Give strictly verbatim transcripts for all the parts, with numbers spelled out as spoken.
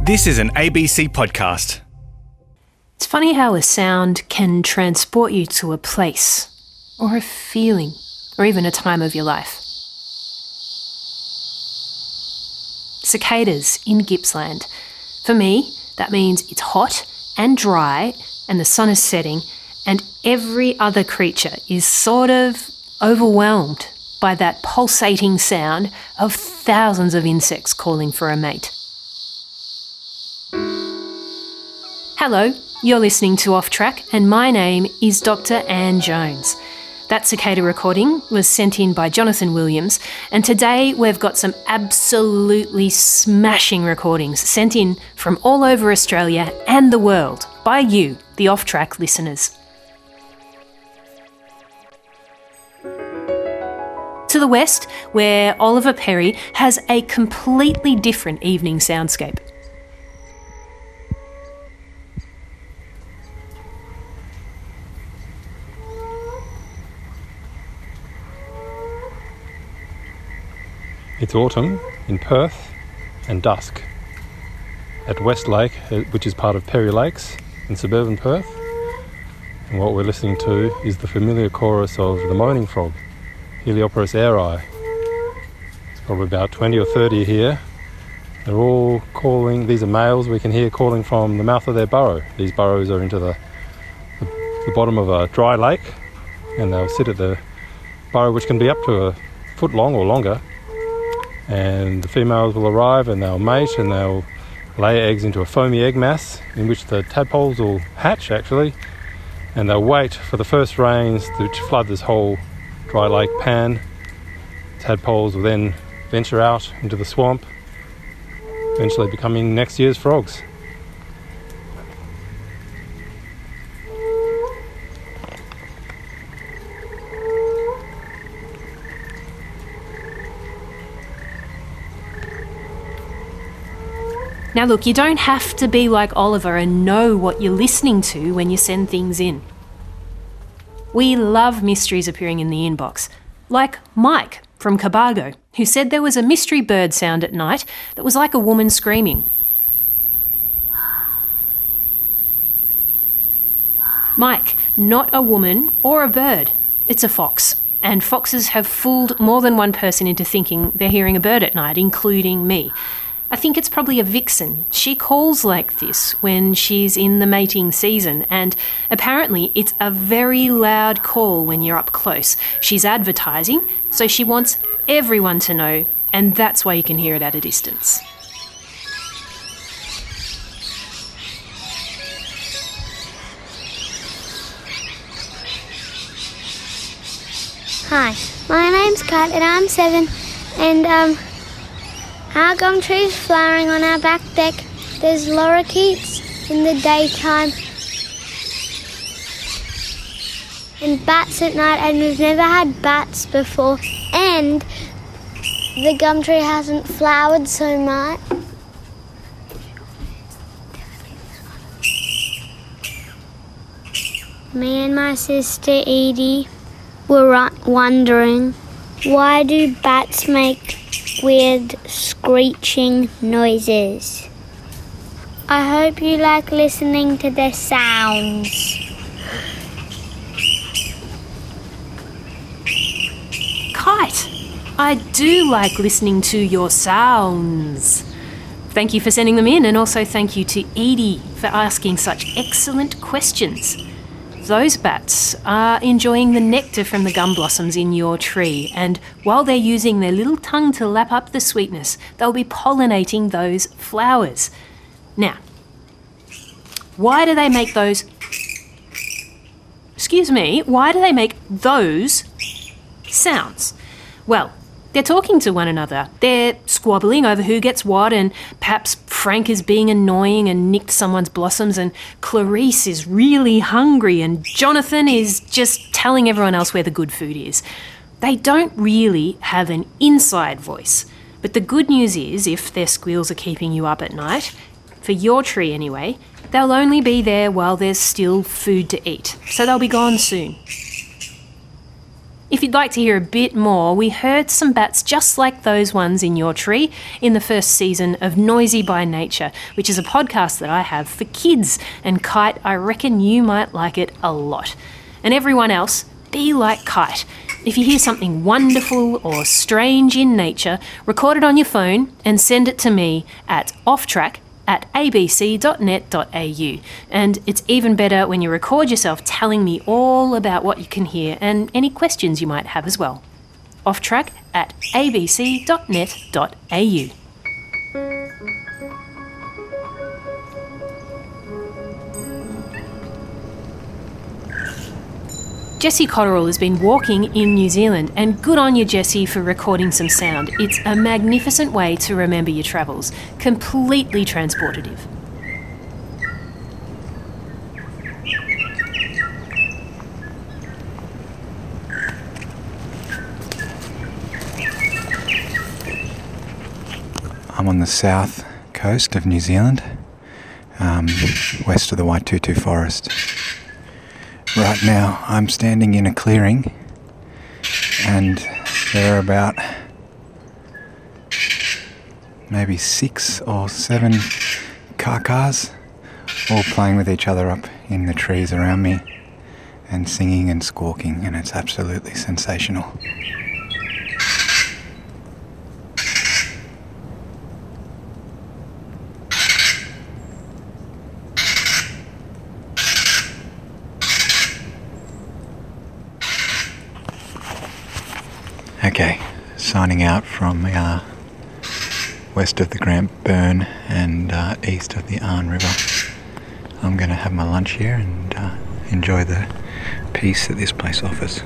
This is an A B C podcast. It's funny how a sound can transport you to a place, or a feeling, or even a time of your life. Cicadas in Gippsland. For me, that means it's hot and dry and the sun is setting and every other creature is sort of overwhelmed by that pulsating sound of thousands of insects calling for a mate. Hello, you're listening to Off Track and my name is Doctor Anne Jones. That cicada recording was sent in by Jonathan Williams, and today we've got some absolutely smashing recordings sent in from all over Australia and the world by you, the Off Track listeners. To the west, where Oliver Perry has a completely different evening soundscape. It's autumn in Perth and dusk at West Lake, which is part of Perry Lakes in suburban Perth. And what we're listening to is the familiar chorus of the moaning frog, Helioporus aeri. It's probably about twenty or thirty here. They're all calling, these are males we can hear calling from the mouth of their burrow. These burrows are into the, the, the bottom of a dry lake, and they'll sit at the burrow, which can be up to a foot long or longer. And the females will arrive and they'll mate and they'll lay eggs into a foamy egg mass in which the tadpoles will hatch actually, and they'll wait for the first rains which flood this whole dry lake pan. Tadpoles will then venture out into the swamp, eventually becoming next year's frogs. Now look, you don't have to be like Oliver and know what you're listening to when you send things in. We love mysteries appearing in the inbox, like Mike from Cobargo, who said there was a mystery bird sound at night that was like a woman screaming. Mike, not a woman or a bird, it's a fox. And foxes have fooled more than one person into thinking they're hearing a bird at night, including me. I think it's probably a vixen. She calls like this when she's in the mating season, and apparently it's a very loud call when you're up close. She's advertising, so she wants everyone to know, and that's why you can hear it at a distance. Hi, my name's Kat and I'm seven, and um. our gum tree's flowering on our back deck. There's lorikeets in the daytime and bats at night, and we've never had bats before. And the gum tree hasn't flowered so much. Me and my sister Edie were wondering, why do bats make weird screeching noises? I hope you like listening to the sounds. Kite, I do like listening to your sounds. Thank you for sending them in, and also thank you to Edie for asking such excellent questions. Those bats are enjoying the nectar from the gum blossoms in your tree, and while they're using their little tongue to lap up the sweetness, they'll be pollinating those flowers. Now, why do they make those... Excuse me, why do they make those sounds? Well, they're talking to one another. They're squabbling over who gets what, and perhaps Frank is being annoying and nicked someone's blossoms, and Clarice is really hungry, and Jonathan is just telling everyone else where the good food is. They don't really have an inside voice. But the good news is, if their squeals are keeping you up at night, for your tree anyway, they'll only be there while there's still food to eat. So they'll be gone soon. If you'd like to hear a bit more, we heard some bats just like those ones in your tree in the first season of Noisy by Nature, which is a podcast that I have for kids. And Kite, I reckon you might like it a lot. And everyone else, be like Kite. If you hear something wonderful or strange in nature, record it on your phone and send it to me at offtrack at a b c dot net dot a u. And it's even better when you record yourself telling me all about what you can hear and any questions you might have as well. Offtrack at a b c dot net dot a u. Jessie Cotterill has been walking in New Zealand, and good on you, Jessie, for recording some sound. It's a magnificent way to remember your travels. Completely transportative. I'm on the south coast of New Zealand, um, west of the Waitutu Forest. Right now I'm standing in a clearing and there are about maybe six or seven kakas all playing with each other up in the trees around me and singing and squawking, and it's absolutely sensational. Okay, signing out from uh, west of the Grant Burn and uh, east of the Arn River. I'm going to have my lunch here and uh, enjoy the peace that this place offers.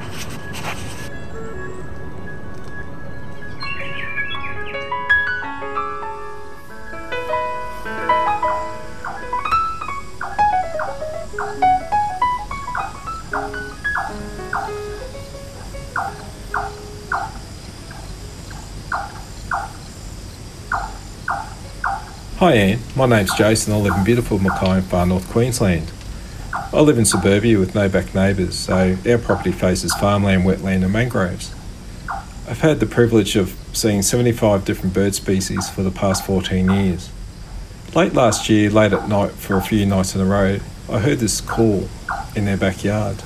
Hi Anne, my name's Jason. I live in beautiful Mackay in far north Queensland. I live in suburbia with no back neighbours, so our property faces farmland, wetland and mangroves. I've had the privilege of seeing seventy-five different bird species for the past fourteen years. Late last year, late at night for a few nights in a row, I heard this call in their backyard.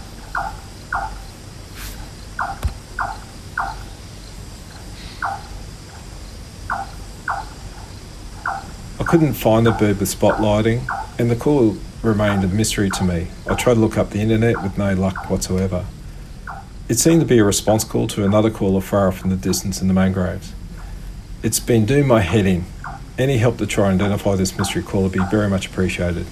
I couldn't find the bird with spotlighting, and the call remained a mystery to me. I tried to look up the internet with no luck whatsoever. It seemed to be a response call to another caller far off in the distance in the mangroves. It's been doing my head in. Any help to try and identify this mystery call would be very much appreciated.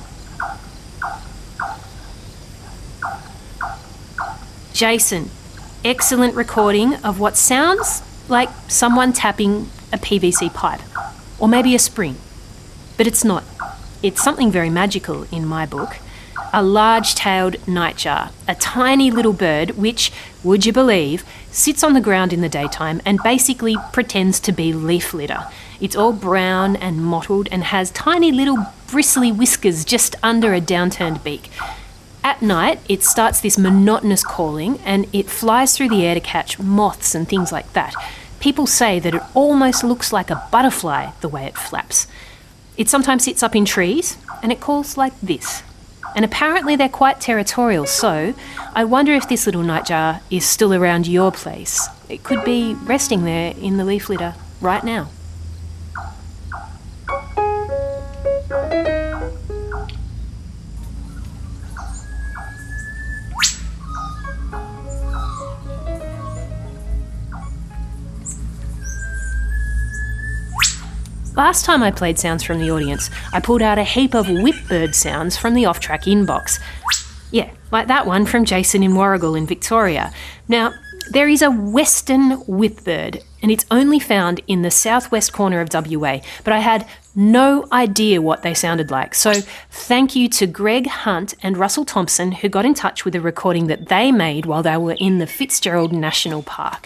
Jason, excellent recording of what sounds like someone tapping a P V C pipe, or maybe a spring. But it's not. It's something very magical in my book. A large-tailed nightjar, a tiny little bird which, would you believe, sits on the ground in the daytime and basically pretends to be leaf litter. It's all brown and mottled and has tiny little bristly whiskers just under a downturned beak. At night, it starts this monotonous calling and it flies through the air to catch moths and things like that. People say that it almost looks like a butterfly the way it flaps. It sometimes sits up in trees and it calls like this. And apparently they're quite territorial, so I wonder if this little nightjar is still around your place. It could be resting there in the leaf litter right now. Last time I played sounds from the audience, I pulled out a heap of whipbird sounds from the off-track inbox. Yeah, like that one from Jason in Warragul in Victoria. Now, there is a western whipbird, and it's only found in the southwest corner of W A, but I had no idea what they sounded like. So thank you to Greg Hunt and Russell Thompson, who got in touch with a recording that they made while they were in the Fitzgerald National Park.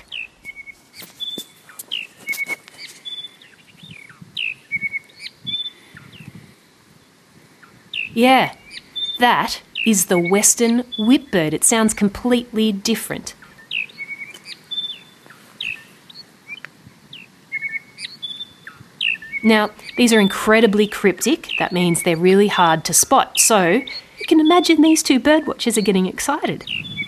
Yeah, that is the western whipbird. It sounds completely different. Now, these are incredibly cryptic. That means they're really hard to spot. So you can imagine these two birdwatchers are getting excited.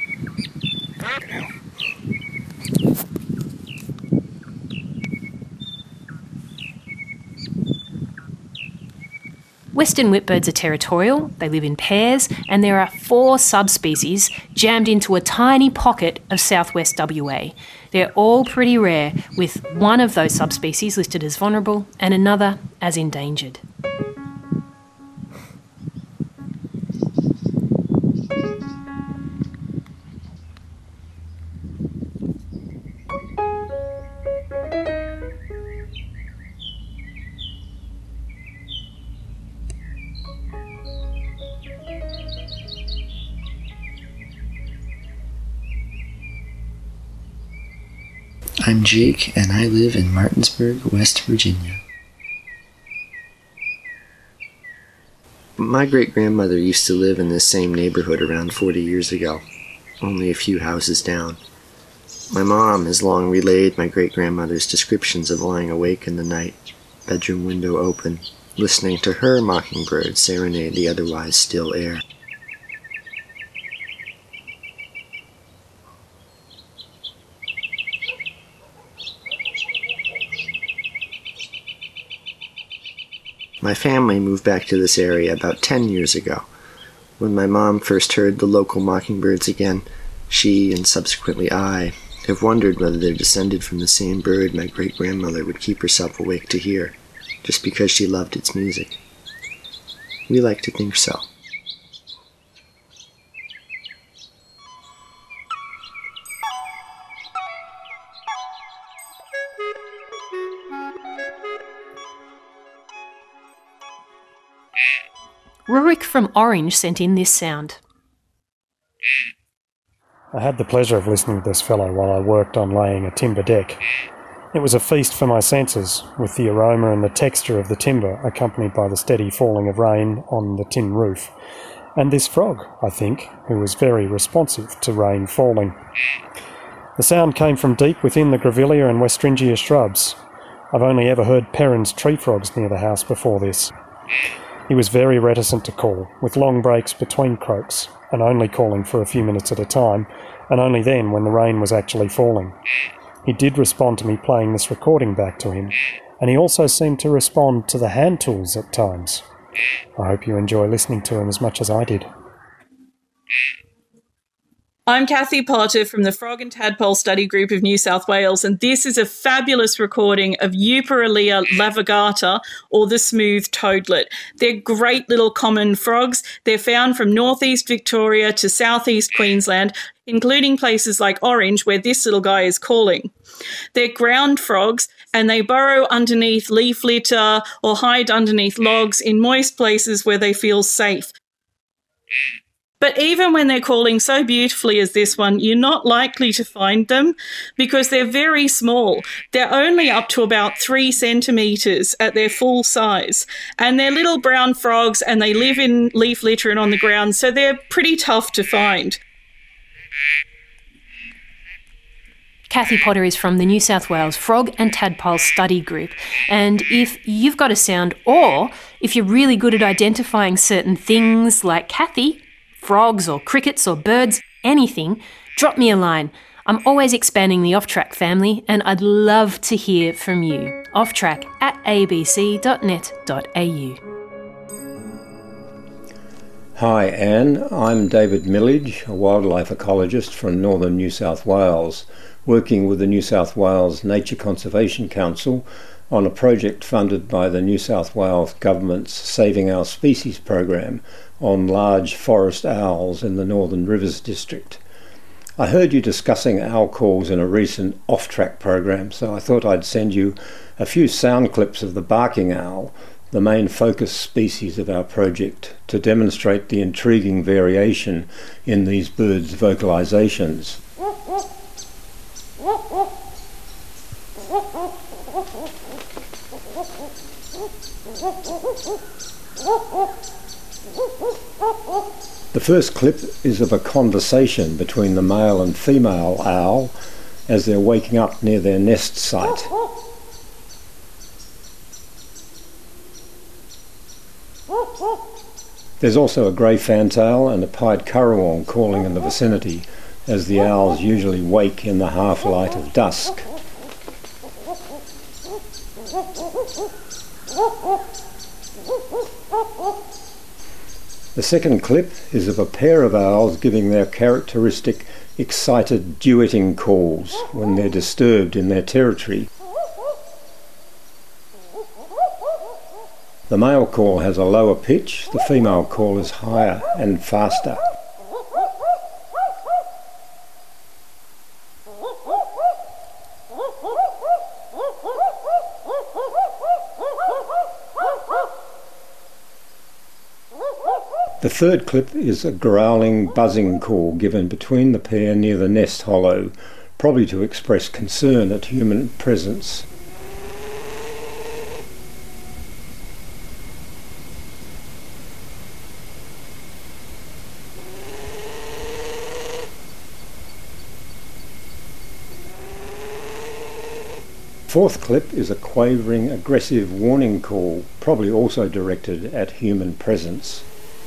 Western whipbirds are territorial, they live in pairs, and there are four subspecies jammed into a tiny pocket of southwest W A. They're all pretty rare, with one of those subspecies listed as vulnerable and another as endangered. I'm Jake, and I live in Martinsburg, West Virginia. My great-grandmother used to live in this same neighborhood around forty years ago, only a few houses down. My mom has long relayed my great-grandmother's descriptions of lying awake in the night, bedroom window open, listening to her mockingbird serenade the otherwise still air. My family moved back to this area about ten years ago. When my mom first heard the local mockingbirds again, she, and subsequently I, have wondered whether they're descended from the same bird my great-grandmother would keep herself awake to hear, just because she loved its music. We like to think so. Rurik from Orange sent in this sound. I had the pleasure of listening to this fellow while I worked on laying a timber deck. It was a feast for my senses, with the aroma and the texture of the timber accompanied by the steady falling of rain on the tin roof. And this frog, I think, who was very responsive to rain falling. The sound came from deep within the Grevillea and Westringia shrubs. I've only ever heard Perrin's tree frogs near the house before this. He was very reticent to call, with long breaks between croaks, and only calling for a few minutes at a time, and only then when the rain was actually falling. He did respond to me playing this recording back to him, and he also seemed to respond to the hand tools at times. I hope you enjoy listening to him as much as I did. I'm Kathy Potter from the Frog and Tadpole Study Group of New South Wales, and this is a fabulous recording of Euparolea lavigata, or the smooth toadlet. They're great little common frogs. They're found from northeast Victoria to southeast Queensland, including places like Orange, where this little guy is calling. They're ground frogs, and they burrow underneath leaf litter or hide underneath logs in moist places where they feel safe. But even when they're calling so beautifully as this one, you're not likely to find them because they're very small. They're only up to about three centimetres at their full size. And they're little brown frogs and they live in leaf litter and on the ground, so they're pretty tough to find. Kathy Potter is from the New South Wales Frog and Tadpole Study Group. And if you've got a sound, or if you're really good at identifying certain things like Kathy, frogs or crickets or birds, anything, drop me a line. I'm always expanding the Off Track family and I'd love to hear from you. offtrack at a b c dot net dot a u. Hi Anne, I'm David Millage, a wildlife ecologist from northern New South Wales, working with the New South Wales Nature Conservation Council on a project funded by the New South Wales Government's Saving Our Species program on large forest owls in the Northern Rivers District. I heard you discussing owl calls in a recent off-track program, so I thought I'd send you a few sound clips of the barking owl, the main focus species of our project, to demonstrate the intriguing variation in these birds' vocalizations. The first clip is of a conversation between the male and female owl as they're waking up near their nest site. There's also a grey fantail and a pied currawong calling in the vicinity, as the owls usually wake in the half-light of dusk. The second clip is of a pair of owls giving their characteristic excited duetting calls when they're disturbed in their territory. The male call has a lower pitch, the female call is higher and faster. The third clip is a growling, buzzing call given between the pair near the nest hollow, probably to express concern at human presence. Fourth clip is a quavering, aggressive warning call, probably also directed at human presence.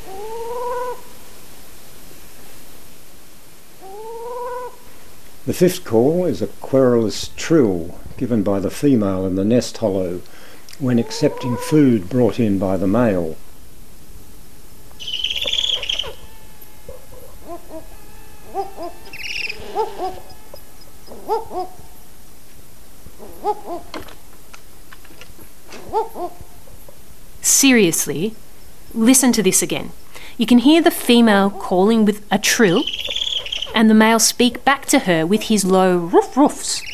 The fifth call is a querulous trill given by the female in the nest hollow when accepting food brought in by the male. Seriously, listen to this again. You can hear the female calling with a trill, and the male speak back to her with his low roof roofs.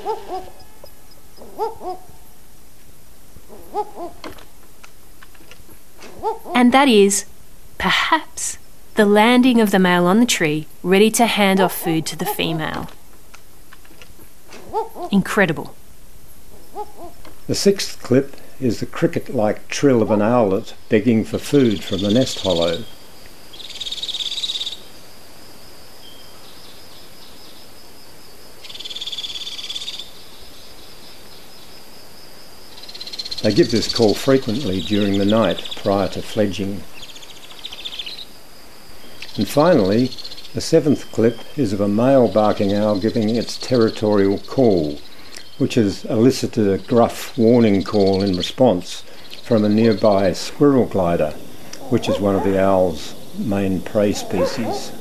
And that is, perhaps, the landing of the male on the tree, ready to hand off food to the female. Incredible. The sixth clip is the cricket-like trill of an owlet begging for food from the nest hollow. They give this call frequently during the night prior to fledging. And finally, the seventh clip is of a male barking owl giving its territorial call, which has elicited a gruff warning call in response from a nearby squirrel glider, which is one of the owl's main prey species.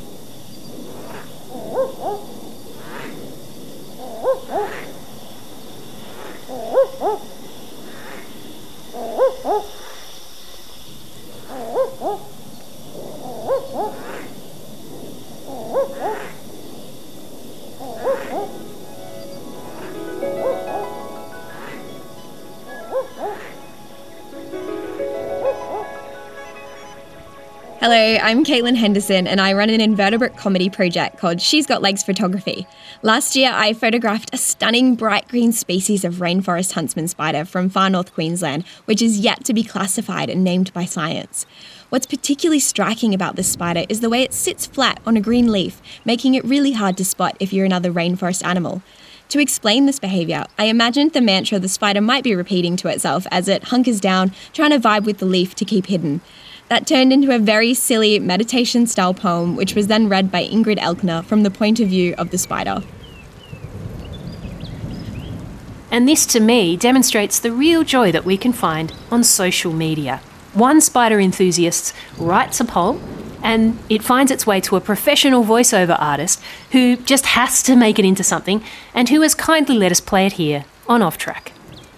Hello, I'm Caitlin Henderson and I run an invertebrate comedy project called She's Got Legs Photography. Last year I photographed a stunning bright green species of rainforest huntsman spider from far north Queensland, which is yet to be classified and named by science. What's particularly striking about this spider is the way it sits flat on a green leaf, making it really hard to spot if you're another rainforest animal. To explain this behaviour, I imagined the mantra the spider might be repeating to itself as it hunkers down, trying to vibe with the leaf to keep hidden. That turned into a very silly meditation-style poem, which was then read by Ingrid Elkner from the point of view of the spider. And this, to me, demonstrates the real joy that we can find on social media. One spider enthusiast writes a poem, and it finds its way to a professional voiceover artist who just has to make it into something, and who has kindly let us play it here on Off Track.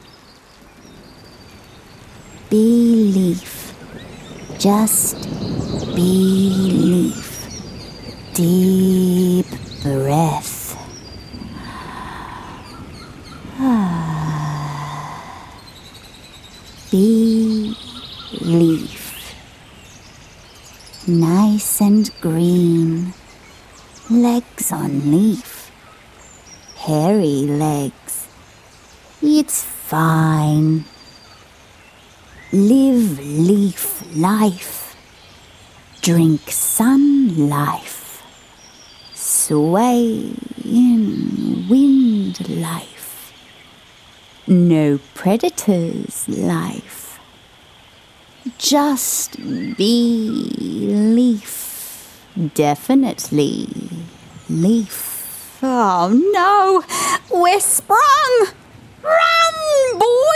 Belief. Just believe. Deep breath. Belief. Nice and green. Legs on leaf. Hairy legs. It's fine. Live leaf life. drink sun life, sway in wind life, no predators life, just be leaf, definitely leaf. Oh no, we're sprung! Run,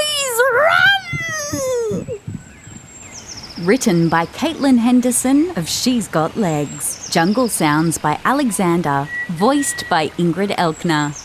boys, run! Written by Caitlin Henderson of She's Got Legs. Jungle Sounds by Alexander. Voiced by Ingrid Elkner.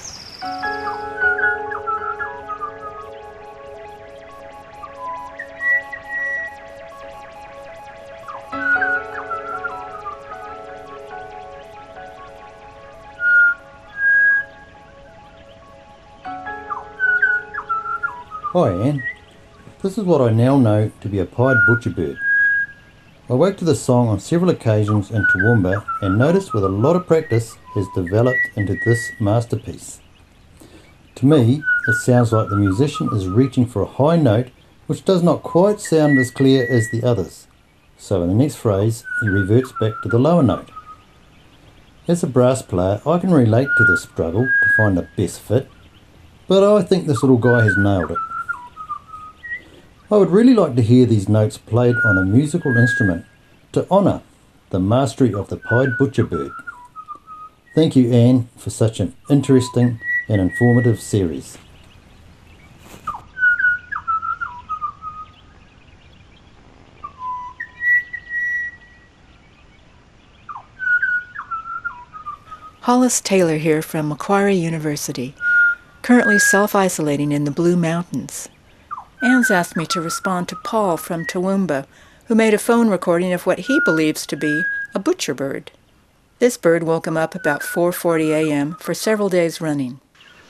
Hi Anne, this is what I now know to be a pied butcherbird. I worked to the song on several occasions in Toowoomba and noticed with a lot of practice has developed into this masterpiece. To me, it sounds like the musician is reaching for a high note which does not quite sound as clear as the others, so in the next phrase he reverts back to the lower note. As a brass player, I can relate to this struggle to find the best fit, but I think this little guy has nailed it. I would really like to hear these notes played on a musical instrument to honour the mastery of the pied butcherbird. Thank you, Anne, for such an interesting and informative series. Hollis Taylor here from Macquarie University, currently self-isolating in the Blue Mountains. Anne's asked me to respond to Paul from Toowoomba, who made a phone recording of what he believes to be a butcher bird. This bird woke him up about four forty a m for several days running.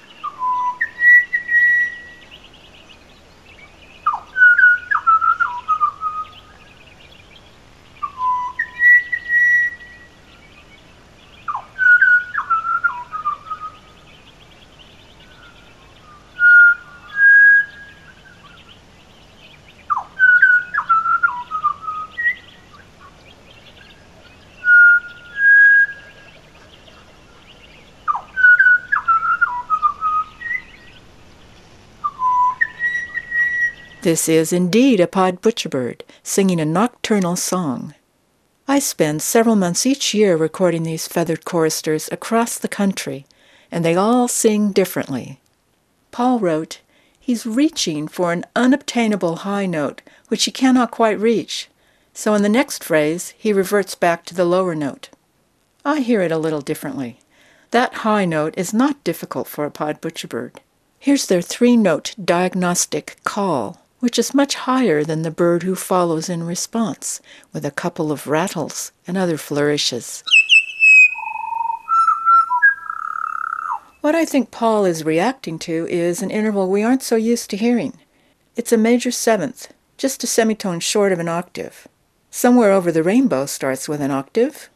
This is indeed a pied butcherbird, singing a nocturnal song. I spend several months each year recording these feathered choristers across the country, and they all sing differently. Paul wrote, "He's reaching for an unobtainable high note which he cannot quite reach, so in the next phrase he reverts back to the lower note." I hear it a little differently. That high note is not difficult for a pied butcherbird. Here's their three-note diagnostic call, which is much higher than the bird who follows in response, with a couple of rattles and other flourishes. What I think Paul is reacting to is an interval we aren't so used to hearing. It's a major seventh, just a semitone short of an octave. Somewhere Over the Rainbow starts with an octave.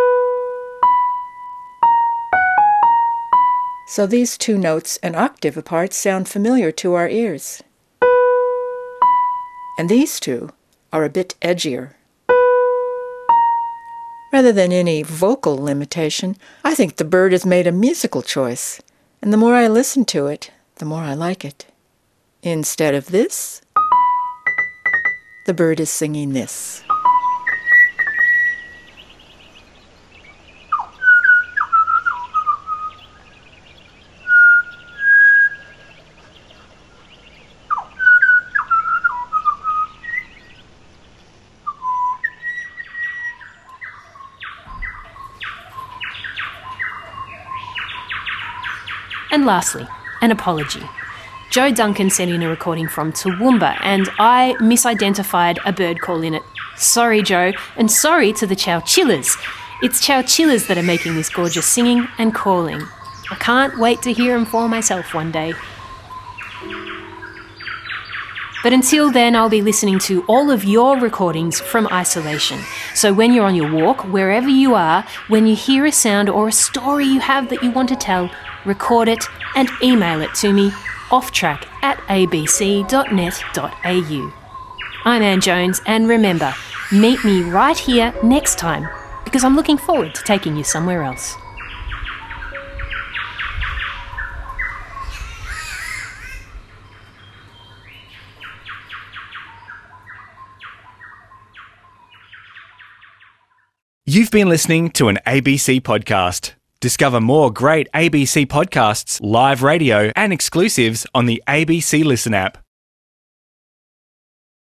So these two notes an octave apart sound familiar to our ears. And these two are a bit edgier. Rather than any vocal limitation, I think the bird has made a musical choice, and the more I listen to it, the more I like it. Instead of this, the bird is singing this. And lastly, an apology. Joe Duncan sent in a recording from Toowoomba and I misidentified a bird call in it. Sorry, Joe, and sorry to the chowchillas. It's chowchillas that are making this gorgeous singing and calling. I can't wait to hear them for myself one day. But until then, I'll be listening to all of your recordings from isolation. So when you're on your walk, wherever you are, when you hear a sound or a story you have that you want to tell, record it and email it to me, offtrack at a b c dot net dot a u. I'm Anne Jones, and remember, Meet me right here next time, because I'm looking forward to taking you somewhere else. You've been listening to an A B C podcast. Discover more great A B C podcasts, live radio, and exclusives on the A B C Listen app.